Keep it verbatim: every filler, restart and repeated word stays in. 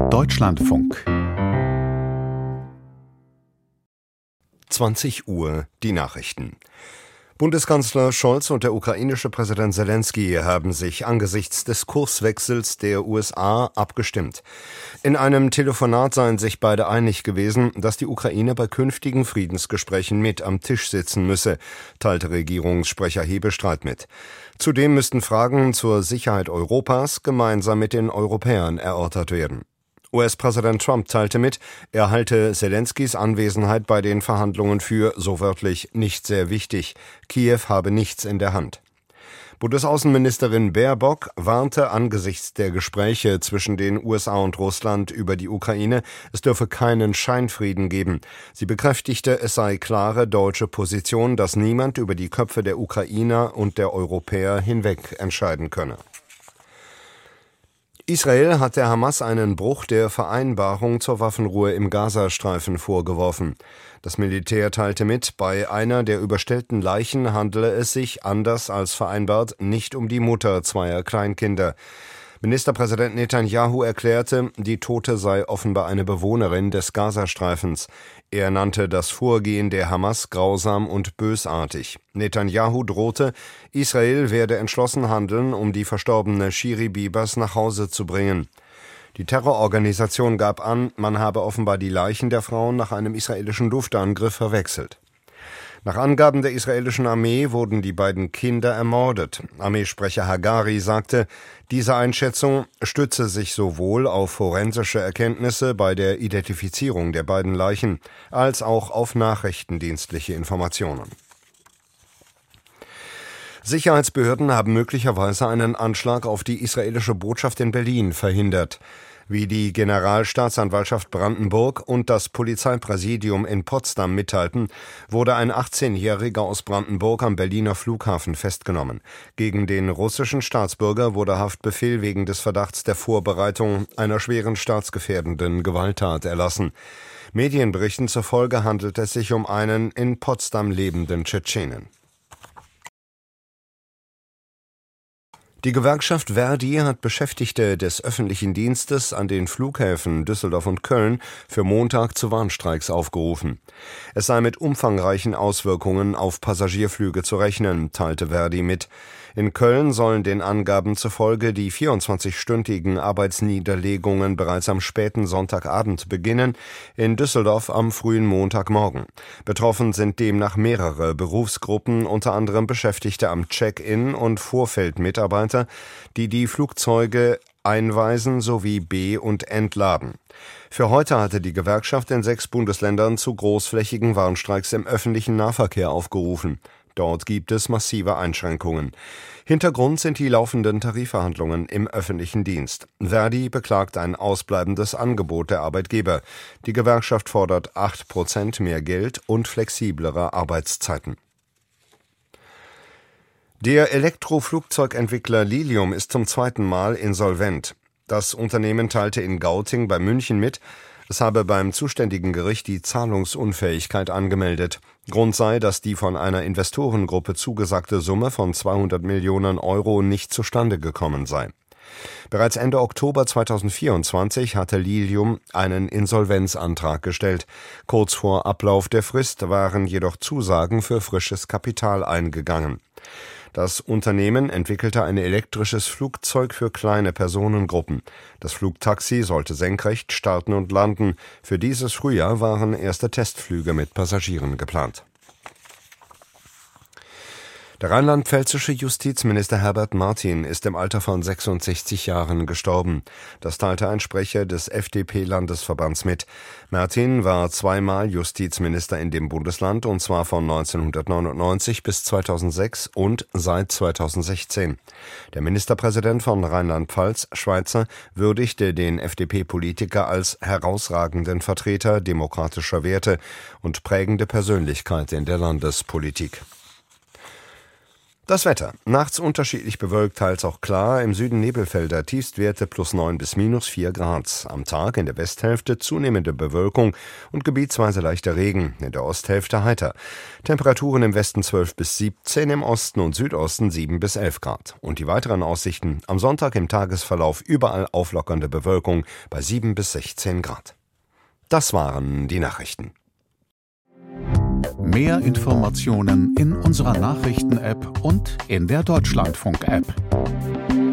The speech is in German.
Deutschlandfunk. zwanzig Uhr, die Nachrichten. Bundeskanzler Scholz und der ukrainische Präsident Selenskyj haben sich angesichts des Kurswechsels der U S A abgestimmt. In einem Telefonat seien sich beide einig gewesen, dass die Ukraine bei künftigen Friedensgesprächen mit am Tisch sitzen müsse, teilte Regierungssprecher Hebestreit mit. Zudem müssten Fragen zur Sicherheit Europas gemeinsam mit den Europäern erörtert werden. U S-Präsident Trump teilte mit, er halte Selenskys Anwesenheit bei den Verhandlungen für, so wörtlich, nicht sehr wichtig. Kiew habe nichts in der Hand. Bundesaußenministerin Baerbock warnte angesichts der Gespräche zwischen den U S A und Russland über die Ukraine, es dürfe keinen Scheinfrieden geben. Sie bekräftigte, es sei klare deutsche Position, dass niemand über die Köpfe der Ukrainer und der Europäer hinweg entscheiden könne. Israel hat der Hamas einen Bruch der Vereinbarung zur Waffenruhe im Gazastreifen vorgeworfen. Das Militär teilte mit, bei einer der überstellten Leichen handele es sich, anders als vereinbart, nicht um die Mutter zweier Kleinkinder. Ministerpräsident Netanyahu erklärte, die Tote sei offenbar eine Bewohnerin des Gazastreifens. Er nannte das Vorgehen der Hamas grausam und bösartig. Netanyahu drohte, Israel werde entschlossen handeln, um die verstorbene Shiri Bibas nach Hause zu bringen. Die Terrororganisation gab an, man habe offenbar die Leichen der Frauen nach einem israelischen Luftangriff verwechselt. Nach Angaben der israelischen Armee wurden die beiden Kinder ermordet. Armeesprecher Hagari sagte, diese Einschätzung stütze sich sowohl auf forensische Erkenntnisse bei der Identifizierung der beiden Leichen als auch auf nachrichtendienstliche Informationen. Sicherheitsbehörden haben möglicherweise einen Anschlag auf die israelische Botschaft in Berlin verhindert. Wie die Generalstaatsanwaltschaft Brandenburg und das Polizeipräsidium in Potsdam mitteilten, wurde ein achtzehnjähriger aus Brandenburg am Berliner Flughafen festgenommen. Gegen den russischen Staatsbürger wurde Haftbefehl wegen des Verdachts der Vorbereitung einer schweren staatsgefährdenden Gewalttat erlassen. Medienberichten zufolge handelt es sich um einen in Potsdam lebenden Tschetschenen. Die Gewerkschaft ver.di hat Beschäftigte des öffentlichen Dienstes an den Flughäfen Düsseldorf und Köln für Montag zu Warnstreiks aufgerufen. Es sei mit umfangreichen Auswirkungen auf Passagierflüge zu rechnen, teilte ver.di mit. In Köln sollen den Angaben zufolge die vierundzwanzigstündigen Arbeitsniederlegungen bereits am späten Sonntagabend beginnen, in Düsseldorf am frühen Montagmorgen. Betroffen sind demnach mehrere Berufsgruppen, unter anderem Beschäftigte am Check-in und Vorfeldmitarbeiter, die die Flugzeuge einweisen sowie be- und entladen. Für heute hatte die Gewerkschaft in sechs Bundesländern zu großflächigen Warnstreiks im öffentlichen Nahverkehr aufgerufen. Dort gibt es massive Einschränkungen. Hintergrund sind die laufenden Tarifverhandlungen im öffentlichen Dienst. ver.di beklagt ein ausbleibendes Angebot der Arbeitgeber. Die Gewerkschaft fordert acht Prozent mehr Geld und flexiblere Arbeitszeiten. Der Elektroflugzeugentwickler Lilium ist zum zweiten Mal insolvent. Das Unternehmen teilte in Gauting bei München mit, es habe beim zuständigen Gericht die Zahlungsunfähigkeit angemeldet. Grund sei, dass die von einer Investorengruppe zugesagte Summe von zweihundert Millionen Euro nicht zustande gekommen sei. Bereits Ende Oktober zweitausendvierundzwanzig hatte Lilium einen Insolvenzantrag gestellt. Kurz vor Ablauf der Frist waren jedoch Zusagen für frisches Kapital eingegangen. Das Unternehmen entwickelte ein elektrisches Flugzeug für kleine Personengruppen. Das Flugtaxi sollte senkrecht starten und landen. Für dieses Frühjahr waren erste Testflüge mit Passagieren geplant. Der rheinland-pfälzische Justizminister Herbert Martin ist im Alter von sechsundsechzig Jahren gestorben. Das teilte ein Sprecher des F D P-Landesverbands mit. Martin war zweimal Justizminister in dem Bundesland, und zwar von neunzehnhundertneunundneunzig bis zweitausendsechs und seit zweitausendsechzehn. Der Ministerpräsident von Rheinland-Pfalz, Schweizer, würdigte den F D P-Politiker als herausragenden Vertreter demokratischer Werte und prägende Persönlichkeit in der Landespolitik. Das Wetter. Nachts unterschiedlich bewölkt, teils auch klar. Im Süden Nebelfelder, Tiefstwerte plus neun bis minus vier Grad. Am Tag in der Westhälfte zunehmende Bewölkung und gebietsweise leichter Regen. In der Osthälfte heiter. Temperaturen im Westen zwölf bis siebzehn, im Osten und Südosten sieben bis elf Grad. Und die weiteren Aussichten: am Sonntag im Tagesverlauf überall auflockernde Bewölkung bei sieben bis sechzehn Grad. Das waren die Nachrichten. Mehr Informationen in unserer Nachrichten-App und in der Deutschlandfunk-App.